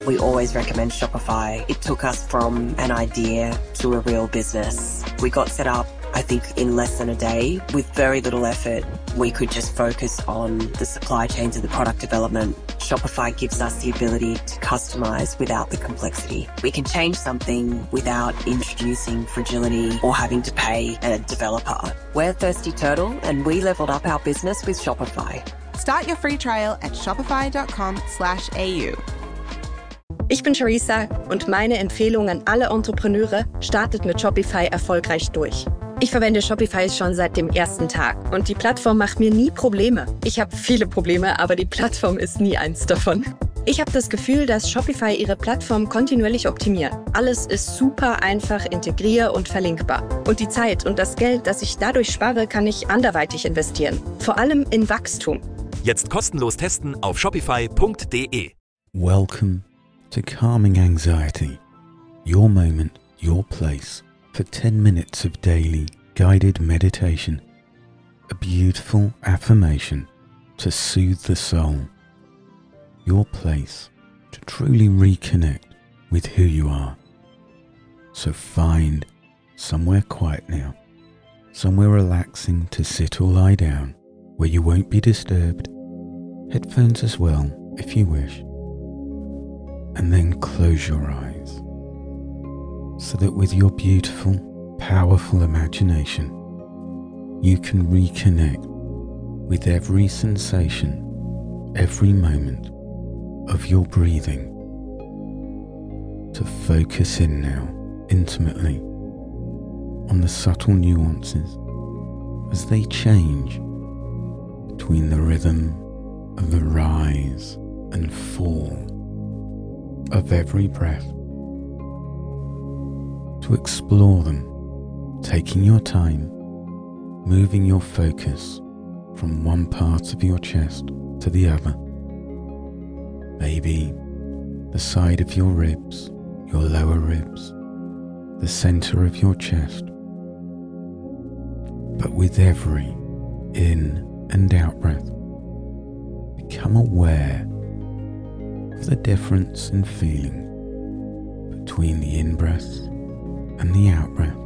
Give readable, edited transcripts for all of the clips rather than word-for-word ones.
We always recommend Shopify. It took us from an idea to a real business. We got set up, I think, in less than a day. With very little effort, we could just focus on the supply chains and the product development. Shopify gives us the ability to customize without the complexity. We can change something without introducing fragility or having to pay a developer. We're Thirsty Turtle, and we leveled up our business with Shopify. Start your free trial at shopify.com/au. Ich bin Charissa und meine Empfehlung an alle Entrepreneure: startet mit Shopify erfolgreich durch. Ich verwende Shopify schon seit dem ersten Tag und die Plattform macht mir nie Probleme. Ich habe viele Probleme, aber die Plattform ist nie eins davon. Ich habe das Gefühl, dass Shopify ihre Plattform kontinuierlich optimiert. Alles ist super einfach integrier- und verlinkbar. Und die Zeit und das Geld, das ich dadurch spare, kann ich anderweitig investieren. Vor allem in Wachstum. Jetzt kostenlos testen auf shopify.de. Welcome to Calming Anxiety. Your moment, your place. For 10 minutes of daily guided meditation. A beautiful affirmation to soothe the soul. Your place to truly reconnect with who you are. So find somewhere quiet now. Somewhere relaxing to sit or lie down where you won't be disturbed. Headphones as well if you wish. And then close your eyes so that with your beautiful, powerful imagination, you can reconnect with every sensation, every moment of your breathing. To focus in now, intimately, on the subtle nuances as they change between the rhythm of the rise and fall of every breath. To explore them, taking your time, moving your focus from one part of your chest to the other. Maybe the side of your ribs, your lower ribs, the center of your chest. But with every in and out breath, become aware of the difference in feeling between the in-breath and the out-breath,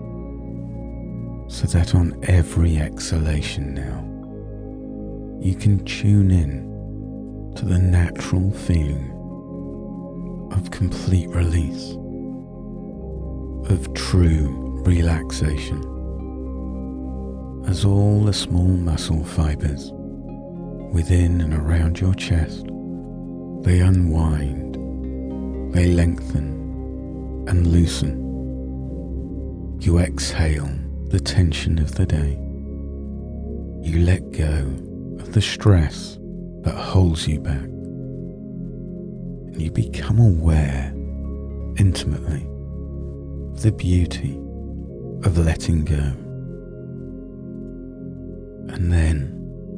so that on every exhalation now, you can tune in to the natural feeling of complete release, of true relaxation, as all the small muscle fibers within and around your chest, they unwind, they lengthen and loosen. You exhale the tension of the day. You let go of the stress that holds you back. And you become aware, intimately, of the beauty of letting go. And then,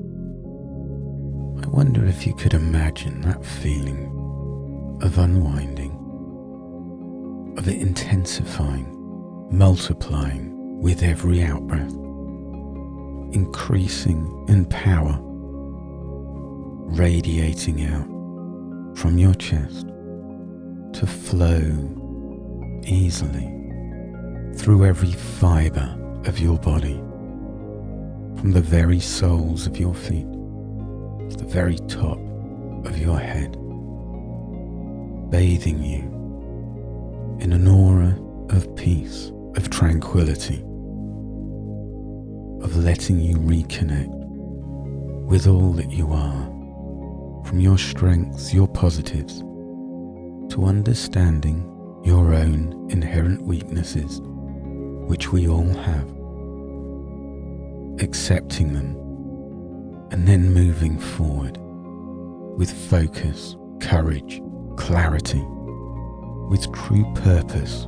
I wonder if you could imagine that feeling of unwinding, of it intensifying, multiplying with every outbreath, increasing in power, radiating out from your chest to flow easily through every fibre of your body, from the very soles of your feet to the very top of your head, bathing you in an aura of peace, of tranquility, of letting you reconnect with all that you are, from your strengths, your positives, to understanding your own inherent weaknesses, which we all have, accepting them, and then moving forward with focus, courage, clarity, with true purpose.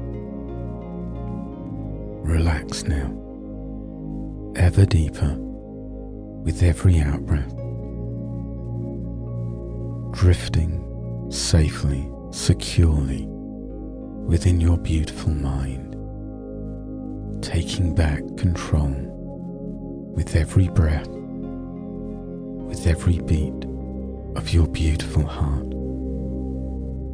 Relax now, ever deeper with every outbreath, drifting safely, securely within your beautiful mind, taking back control with every breath, with every beat of your beautiful heart.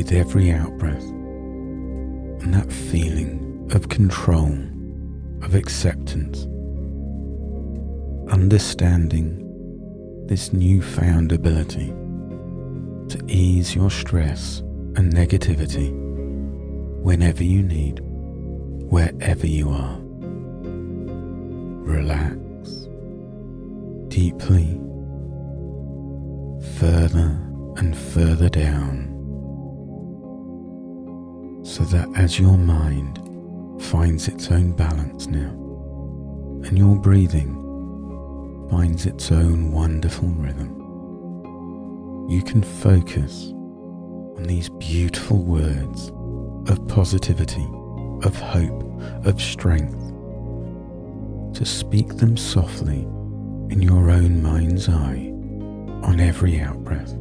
with every out-breath, and that feeling of control, of acceptance, understanding this newfound ability to ease your stress and negativity whenever you need, wherever you are. Relax deeply, further and further down, so that as your mind finds its own balance now, and your breathing finds its own wonderful rhythm, you can focus on these beautiful words of positivity, of hope, of strength, to speak them softly in your own mind's eye on every out-breath.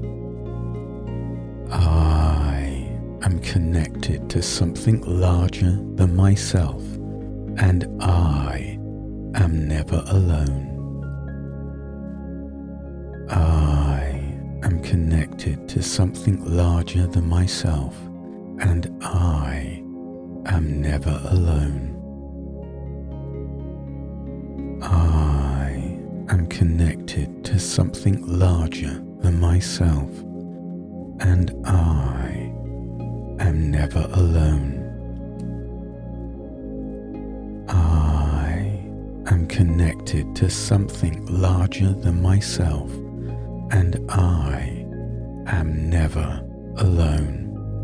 I am connected to something larger than myself, and I am never alone. I am connected to something larger than myself, and I am never alone. I am connected to something larger than myself, and I am never alone. I am connected to something larger than myself, and I am never alone.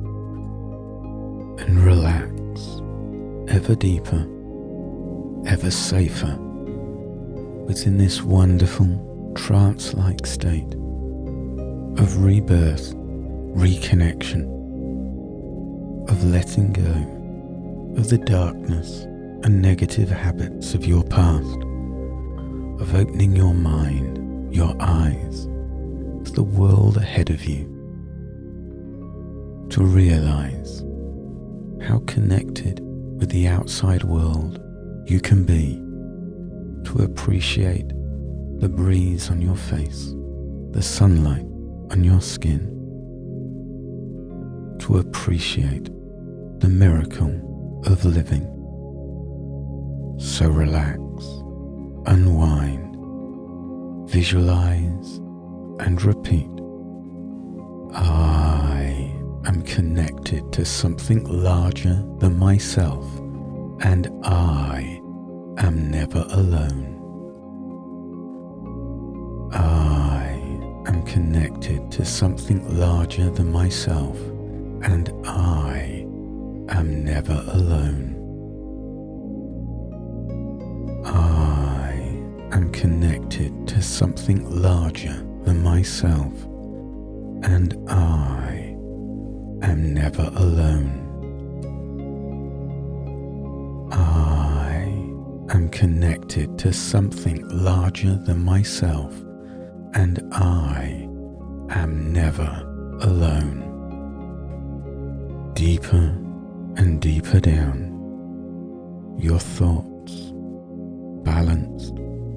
And relax ever deeper, ever safer within this wonderful trance-like state of rebirth, reconnection, of letting go of the darkness and negative habits of your past, of opening your mind, your eyes to the world ahead of you, to realize how connected with the outside world you can be, to appreciate the breeze on your face, the sunlight on your skin, to appreciate the miracle of living. So relax, unwind, visualize and repeat. I am connected to something larger than myself, and I am never alone. I am connected to something larger than myself, and I am never alone. I am connected to something larger than myself, and I am never alone. I am connected to something larger than myself, and I am never alone. Deeper and deeper down, your thoughts balanced,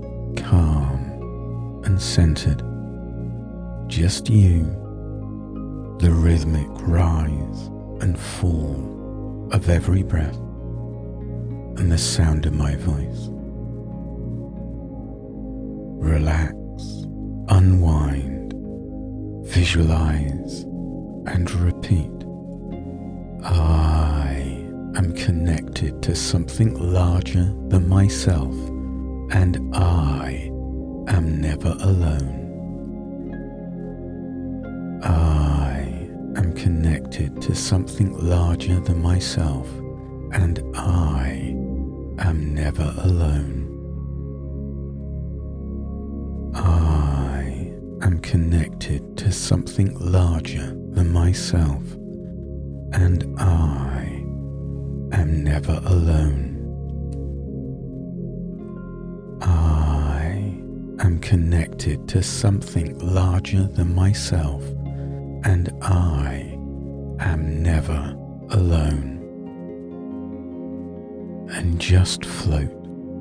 calm and centered. Just you, the rhythmic rise and fall of every breath, and the sound of my voice. Relax, unwind, visualize and repeat. I am connected to something larger than myself, and I am never alone. I am connected to something larger than myself, and I am never alone. I am connected to something larger than myself, and I am never alone. I am connected to something larger than myself, and I am never alone. And just float,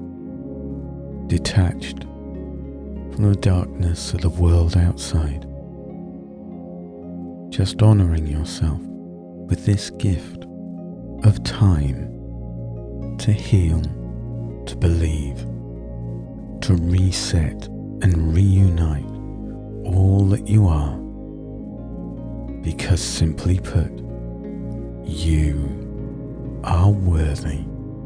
detached from the darkness of the world outside, just honoring yourself with this gift of time to heal, to believe, to reset and reunite all that you are, because simply put, you are worthy.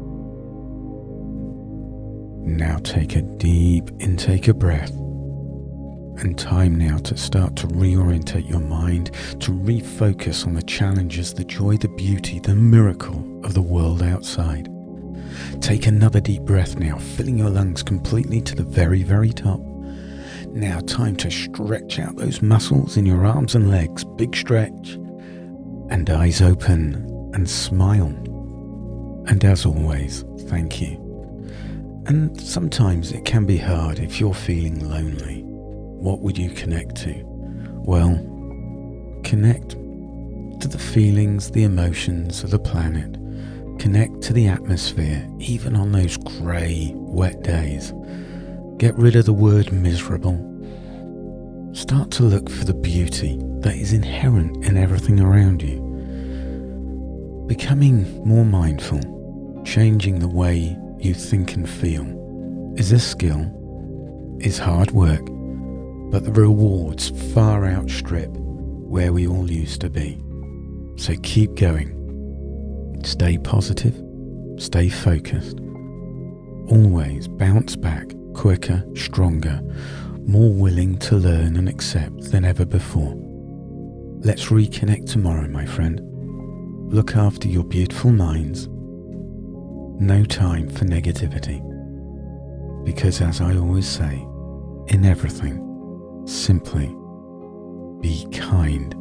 Now take a deep intake of breath, and time now to start to reorientate your mind, to refocus on the challenges, the joy, the beauty, the miracle of the world outside. Take another deep breath now, filling your lungs completely to the very, very top. Now time to stretch out those muscles in your arms and legs, big stretch, and eyes open and smile. And as always, thank you. And sometimes it can be hard if you're feeling lonely. What would you connect to? Well, connect to the feelings, the emotions of the planet. Connect to the atmosphere, even on those grey, wet days. Get rid of the word miserable. Start to look for the beauty that is inherent in everything around you. Becoming more mindful, changing the way you think and feel, is a skill, is hard work, but the rewards far outstrip where we all used to be. So keep going. Stay positive, stay focused. Always bounce back quicker, stronger, more willing to learn and accept than ever before. Let's reconnect tomorrow, my friend. Look after your beautiful minds. No time for negativity. Because as I always say, in everything, simply be kind.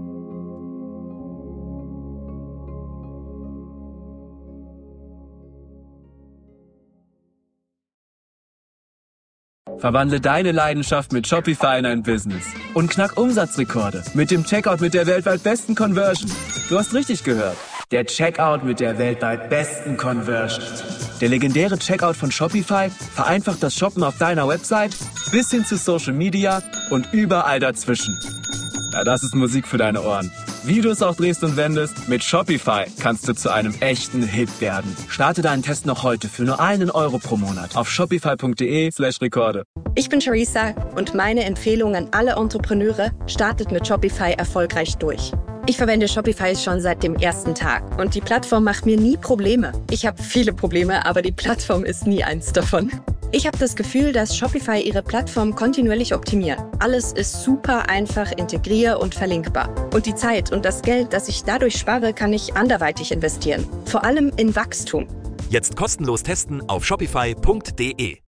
Verwandle deine Leidenschaft mit Shopify in ein Business und knack Umsatzrekorde mit dem Checkout mit der weltweit besten Conversion. Du hast richtig gehört. Der Checkout mit der weltweit besten Conversion. Der legendäre Checkout von Shopify vereinfacht das Shoppen auf deiner Website bis hin zu Social Media und überall dazwischen. Ja, das ist Musik für deine Ohren. Wie du es auch drehst und wendest, mit Shopify kannst du zu einem echten Hit werden. Starte deinen Test noch heute für nur €1 pro Monat auf shopify.de/Rekorde. Ich bin Theresa und meine Empfehlung an alle Entrepreneure: startet mit Shopify erfolgreich durch. Ich verwende Shopify schon seit dem ersten Tag und die Plattform macht mir nie Probleme. Ich habe viele Probleme, aber die Plattform ist nie eins davon. Ich habe das Gefühl, dass Shopify ihre Plattform kontinuierlich optimiert. Alles ist super einfach, integrier- und verlinkbar. Und die Zeit und das Geld, das ich dadurch spare, kann ich anderweitig investieren. Vor allem in Wachstum. Jetzt kostenlos testen auf shopify.de.